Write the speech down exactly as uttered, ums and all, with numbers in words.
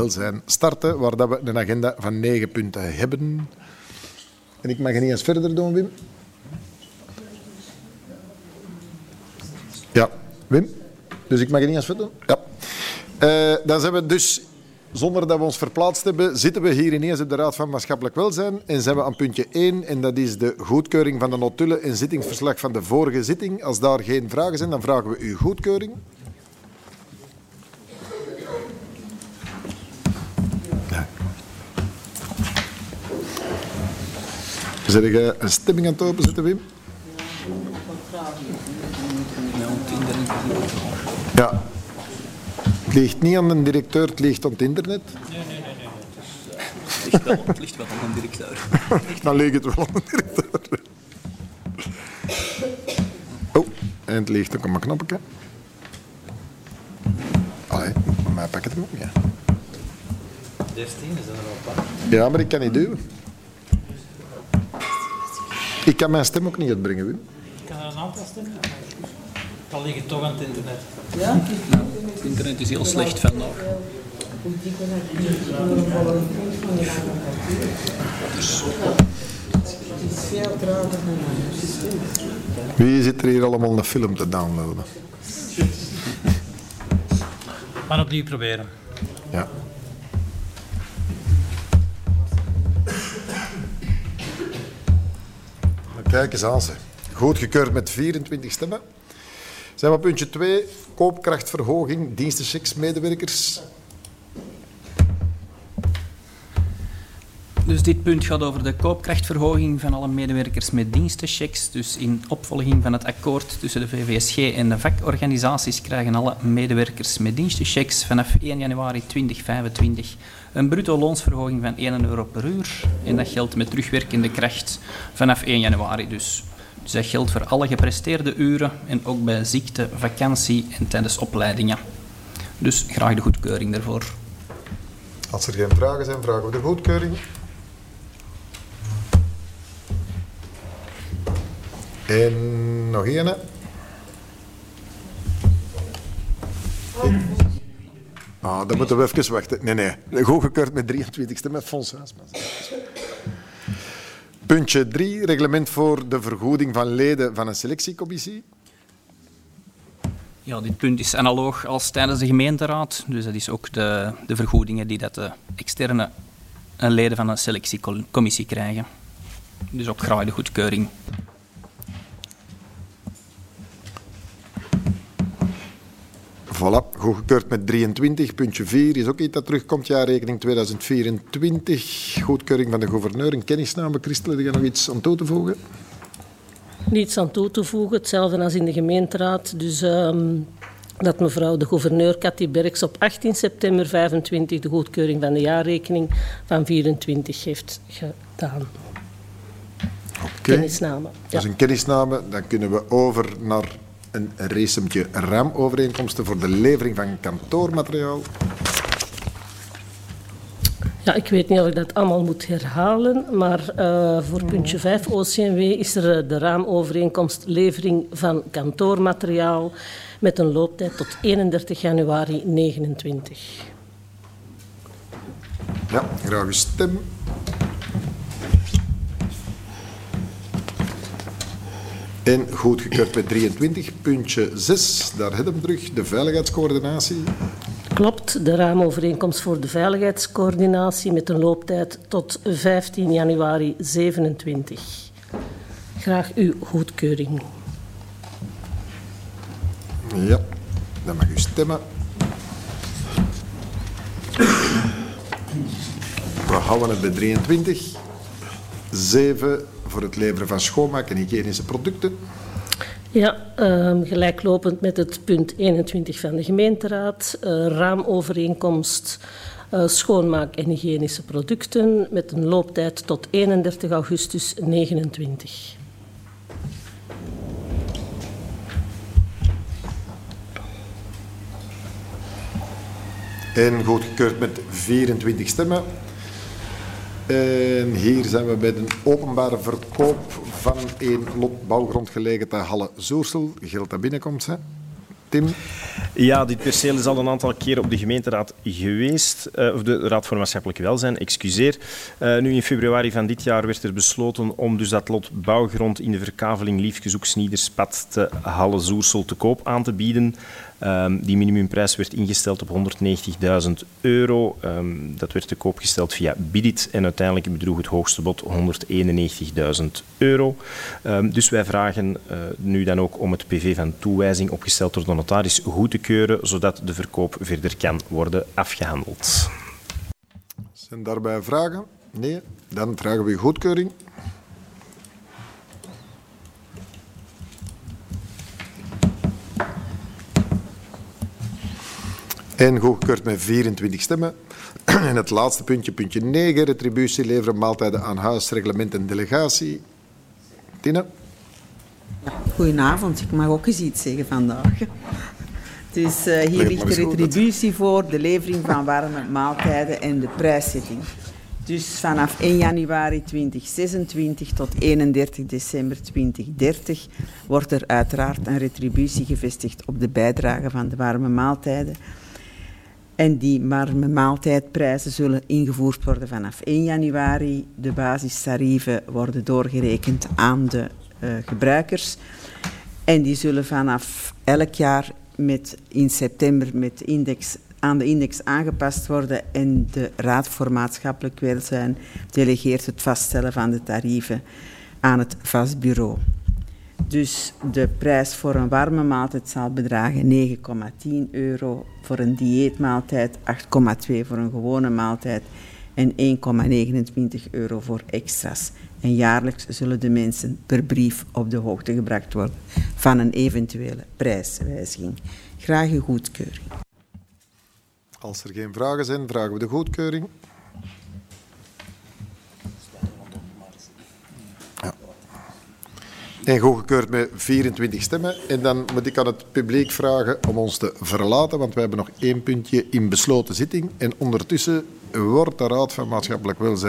welzijn starten, waar dat we een agenda van negen punten hebben. En ik mag er niet eens verder doen, Wim. Ja, Wim. Dus ik mag er niet eens verder doen? Ja. Uh, dan zijn we dus, zonder dat we ons verplaatst hebben, zitten we hier ineens op de Raad van Maatschappelijk Welzijn en zijn we aan puntje één en dat is de goedkeuring van de notulen en zittingsverslag van de vorige zitting. Als daar geen vragen zijn, dan vragen we uw goedkeuring. Ja. Zet je een stemming aan het openzetten, Wim? Ja. Het ligt niet aan de directeur, het ligt aan het internet. Nee, nee, nee. nee. Het, ligt wel, het ligt wel aan de directeur. Dan ligt het wel aan de directeur. Oh, en het ligt ook aan mijn knopje. Allee, maar pak het er ook niet. dertien is dat er al. Ja, maar ik kan niet duwen. Ik kan mijn stem ook niet uitbrengen, Wim. Ik kan er een aantal stemmen. Dan ligt het toch aan het internet. Ja? Nou, het internet is heel slecht vandaag. Dus. Het is veel trager dan het systeem. Wie zit er hier allemaal een film te downloaden? We gaan opnieuw proberen. Ja. Kijk eens aan ze. Goedgekeurd met vierentwintig stemmen. Zijn we op puntje twee, koopkrachtverhoging, dienstenchecks, medewerkers. Dus dit punt gaat over de koopkrachtverhoging van alle medewerkers met dienstenchecks. Dus in opvolging van het akkoord tussen de V V S G en de vakorganisaties krijgen alle medewerkers met dienstenchecks vanaf één januari tweeduizend vijfentwintig een bruto loonsverhoging van één euro per uur. En dat geldt met terugwerkende kracht vanaf één januari dus. Dus dat geldt voor alle gepresteerde uren en ook bij ziekte, vakantie en tijdens opleidingen. Dus graag de goedkeuring daarvoor. Als er geen vragen zijn, vragen we de goedkeuring. En nog één. Hè? Ah, dan moeten we even wachten. Nee, nee. Goedgekeurd met drieëntwintig stemmen. Fons Huisman. Puntje drie, reglement voor de vergoeding van leden van een selectiecommissie. Ja, dit punt is analoog als tijdens de gemeenteraad. Dus dat is ook de, de vergoedingen die dat de externe leden van een selectiecommissie krijgen. Dus ook graag de goedkeuring. Voilà, goedgekeurd met drieëntwintig. Puntje vier is ook iets dat terugkomt. Jaarrekening tweeduizend vierentwintig. Goedkeuring van de gouverneur. Een kennisname. Christel, heb je nog iets aan toe te voegen? Niets aan toe te voegen, hetzelfde als in de gemeenteraad. Dus um, dat mevrouw de gouverneur Cathy Berks op achttien september vijfentwintig de goedkeuring van de jaarrekening van vierentwintig heeft gedaan. Oké. Kennisname. Ja. Dat is een kennisname. Dan kunnen we over naar een recentje raamovereenkomsten voor de levering van kantoormateriaal. Ja, ik weet niet of ik dat allemaal moet herhalen, maar uh, voor puntje vijf O C M W is er de raamovereenkomst levering van kantoormateriaal met een looptijd tot eenendertig januari negenentwintig. Ja, graag uw stem. En goedgekeurd met drieëntwintig. Puntje zes, daar hebben we terug, de veiligheidscoördinatie. Klopt, de raamovereenkomst voor de veiligheidscoördinatie met een looptijd tot vijftien januari zevenentwintig. Graag uw goedkeuring. Ja, dan mag u stemmen. We houden het bij drieëntwintig. zeven voor het leveren van schoonmaak- en hygiënische producten. Ja, uh, gelijklopend met het punt eenentwintig van de gemeenteraad. Uh, raamovereenkomst uh, schoonmaak- en hygiënische producten met een looptijd tot eenendertig augustus negenentwintig. En goedgekeurd met vierentwintig stemmen. En hier zijn we bij de openbare verkoop van één lot bouwgrond gelegen te Halle Zoersel. Geld dat binnenkomt, hè? Tim? Ja, dit perceel is al een aantal keren op de gemeenteraad geweest, uh, of de Raad voor Maatschappelijk Welzijn, excuseer. Uh, nu in februari van dit jaar werd er besloten om dus dat lot bouwgrond in de verkaveling Liefkezoek-Sniederspad te Halle-Zoersel te koop aan te bieden. Um, die minimumprijs werd ingesteld op honderdnegentigduizend euro. Um, dat werd te koop gesteld via Bidit en uiteindelijk bedroeg het hoogste bod honderdeenennegentigduizend euro. Um, dus wij vragen uh, nu dan ook om het P V van toewijzing opgesteld door de notaris goed te keuren, zodat de verkoop verder kan worden afgehandeld. Zijn daarbij vragen? Nee? Dan vragen we goedkeuring. En goedgekeurd met vierentwintig stemmen. En het laatste puntje, puntje negen, retributie leveren maaltijden aan huis, reglement en delegatie. Tina? Ja, goedenavond, ik mag ook eens iets zeggen vandaag. Dus uh, hier ligt de retributie voor, de levering van warme maaltijden en de prijszetting. Dus vanaf één januari tweeduizend zesentwintig tot eenendertig december tweeduizend dertig wordt er uiteraard een retributie gevestigd op de bijdrage van de warme maaltijden. En die warme maaltijdprijzen zullen ingevoerd worden vanaf één januari. De basistarieven worden doorgerekend aan de uh, gebruikers. En die zullen vanaf elk jaar met, in september met index, aan de index aangepast worden. En de Raad voor Maatschappelijk Welzijn delegeert het vaststellen van de tarieven aan het vastbureau. Dus de prijs voor een warme maaltijd zal bedragen negen komma tien euro, voor een dieetmaaltijd acht komma twee voor een gewone maaltijd en één komma negenentwintig euro voor extra's. En jaarlijks zullen de mensen per brief op de hoogte gebracht worden van een eventuele prijswijziging. Graag uw goedkeuring. Als er geen vragen zijn, vragen we de goedkeuring. En goedgekeurd met vierentwintig stemmen. En dan moet ik aan het publiek vragen om ons te verlaten, want wij hebben nog één puntje in besloten zitting. En ondertussen wordt de Raad van Maatschappelijk Welzijn